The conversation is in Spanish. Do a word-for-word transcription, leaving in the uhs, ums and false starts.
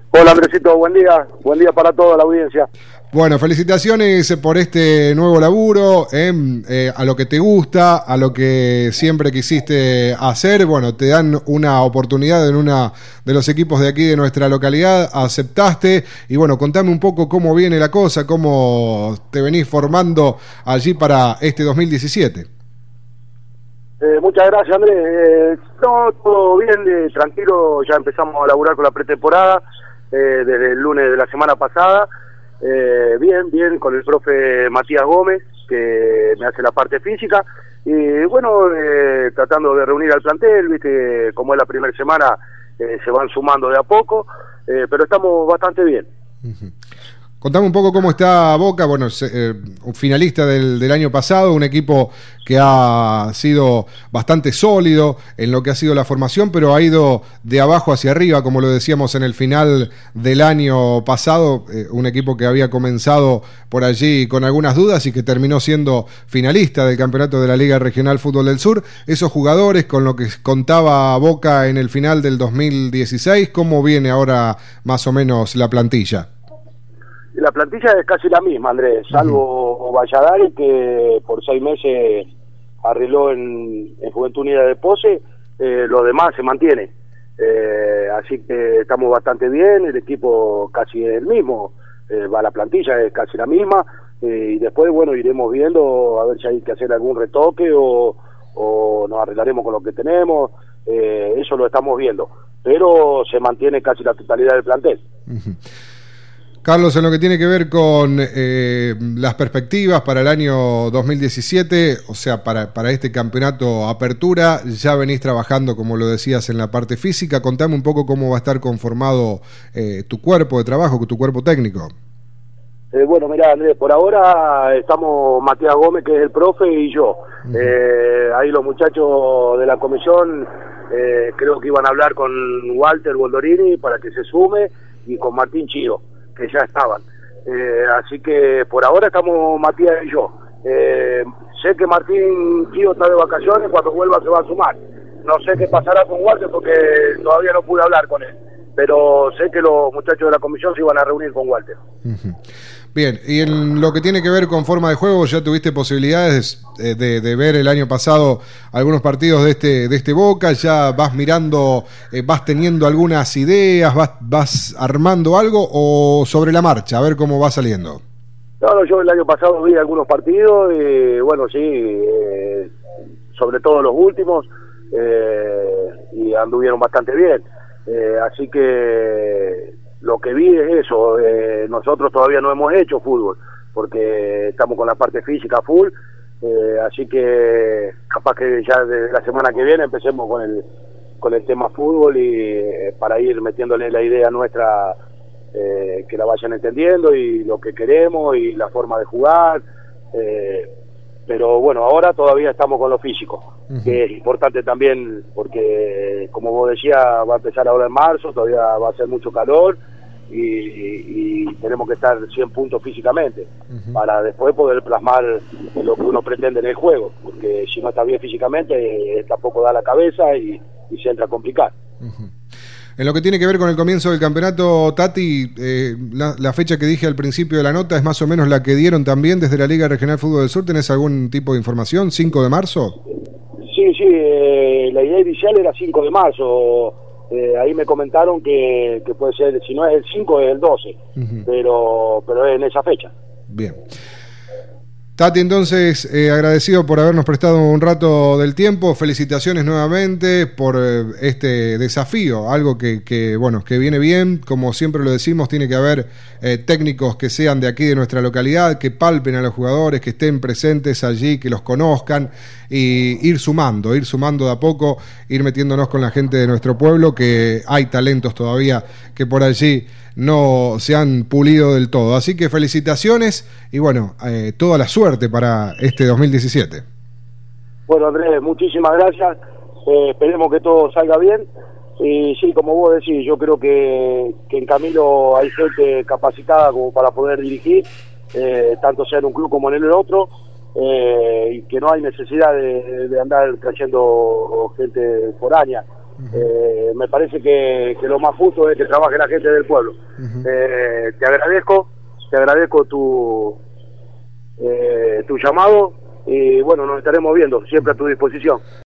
Hola Andresito, buen día, buen día para toda la audiencia. Bueno, felicitaciones por este nuevo laburo, eh, eh, a lo que te gusta, a lo que siempre quisiste hacer. Bueno, te dan una oportunidad en uno de los equipos de aquí de nuestra localidad, aceptaste. Y bueno, contame un poco cómo viene la cosa, cómo te venís formando allí para este dos mil diecisiete. Eh, muchas gracias Andrés, eh, no, todo bien, eh, tranquilo, ya empezamos a laburar con la pretemporada eh, desde el lunes de la semana pasada. Eh, bien, bien, con el profe Matías Gómez, que me hace la parte física, y bueno, eh, tratando de reunir al plantel, viste, como es la primera semana, eh, se van sumando de a poco, eh, pero estamos bastante bien. Uh-huh. Contame un poco cómo está Boca, bueno, eh, un finalista del, del año pasado, un equipo que ha sido bastante sólido en lo que ha sido la formación, pero ha ido de abajo hacia arriba, como lo decíamos en el final del año pasado, eh, un equipo que había comenzado por allí con algunas dudas y que terminó siendo finalista del campeonato de la Liga Regional Fútbol del Sur. Esos jugadores, con lo que contaba Boca en el final del dos mil dieciséis, ¿cómo viene ahora más o menos la plantilla? La plantilla es casi la misma, Andrés, salvo uh-huh. Valladares, que por seis meses arregló en, en Juventud Unida de Pose, eh, lo demás se mantiene. Eh, así que estamos bastante bien, el equipo casi es el mismo, eh, va la plantilla es casi la misma, eh, y después, bueno, iremos viendo a ver si hay que hacer algún retoque o, o nos arreglaremos con lo que tenemos, eh, eso lo estamos viendo, pero se mantiene casi la totalidad del plantel. Uh-huh. Carlos, en lo que tiene que ver con eh, las perspectivas para el año dos mil diecisiete, o sea, para, para este campeonato Apertura, ya venís trabajando, como lo decías, en la parte física. Contame un poco cómo va a estar conformado eh, tu cuerpo de trabajo, tu cuerpo técnico. Eh, bueno, mirá, Andrés, por ahora estamos Matías Gómez, que es el profe, y yo. Uh-huh. Eh, ahí los muchachos de la comisión eh, creo que iban a hablar con Walter Boldorini para que se sume, y con Martín Chío, que ya estaban, eh, así que por ahora estamos Matías y yo. Eh, sé que Martín Chío está de vacaciones, cuando vuelva se va a sumar. No sé qué pasará con Walter porque todavía no pude hablar con él, pero sé que los muchachos de la comisión se iban a reunir con Walter. Uh-huh. Bien, y en lo que tiene que ver con forma de juego, ya tuviste posibilidades de, de, de ver el año pasado algunos partidos de este de este Boca, ya vas mirando, eh, vas teniendo algunas ideas, vas, vas armando algo, o sobre la marcha, a ver cómo va saliendo. No, no, yo el año pasado vi algunos partidos, y bueno, sí, eh, sobre todo los últimos, eh, y anduvieron bastante bien, eh, así que lo que vi es eso. Eh, nosotros todavía no hemos hecho fútbol porque estamos con la parte física full, eh, así que capaz que ya desde la semana que viene empecemos con el con el tema fútbol, y eh, para ir metiéndole la idea nuestra, eh, que la vayan entendiendo, y lo que queremos y la forma de jugar, eh, pero bueno, ahora todavía estamos con lo físico, uh-huh. que es importante también porque, como vos decías, va a empezar ahora en marzo, todavía va a ser mucho calor, y, y, y tenemos que estar cien puntos físicamente, uh-huh. para después poder plasmar lo que uno pretende en el juego, porque si no está bien físicamente, eh, tampoco da la cabeza y, y se entra a complicar. Uh-huh. En lo que tiene que ver con el comienzo del campeonato, Tati, eh, la, la fecha que dije al principio de la nota es más o menos la que dieron también desde la Liga Regional Fútbol del Sur. ¿Tenés algún tipo de información? ¿cinco de marzo? Sí, sí, eh, la idea inicial era cinco de marzo. Eh, ahí me comentaron que, que puede ser, si no es el cinco, es el doce, uh-huh. pero, pero es en esa fecha. Bien. Tati, entonces, eh, agradecido por habernos prestado un rato del tiempo. Felicitaciones nuevamente por eh, este desafío, algo que, que, bueno, que viene bien. Como siempre lo decimos, tiene que haber eh, técnicos que sean de aquí, de nuestra localidad, que palpen a los jugadores, que estén presentes allí, que los conozcan, y ir sumando, ir sumando de a poco, ir metiéndonos con la gente de nuestro pueblo, que hay talentos todavía que por allí no se han pulido del todo. Así que felicitaciones y bueno, eh, toda la suerte para este dos mil diecisiete. Bueno, Andrés, muchísimas gracias, eh, esperemos que todo salga bien, y sí, como vos decís, yo creo que, que en Camilo hay gente capacitada como para poder dirigir, eh, tanto sea en un club como en el otro, eh, y que no hay necesidad de, de andar trayendo gente foránea. Uh-huh. eh, me parece que, que lo más justo es que trabaje la gente del pueblo. Uh-huh. eh, te agradezco, te agradezco tu, eh, tu llamado y bueno, nos estaremos viendo, siempre a tu disposición.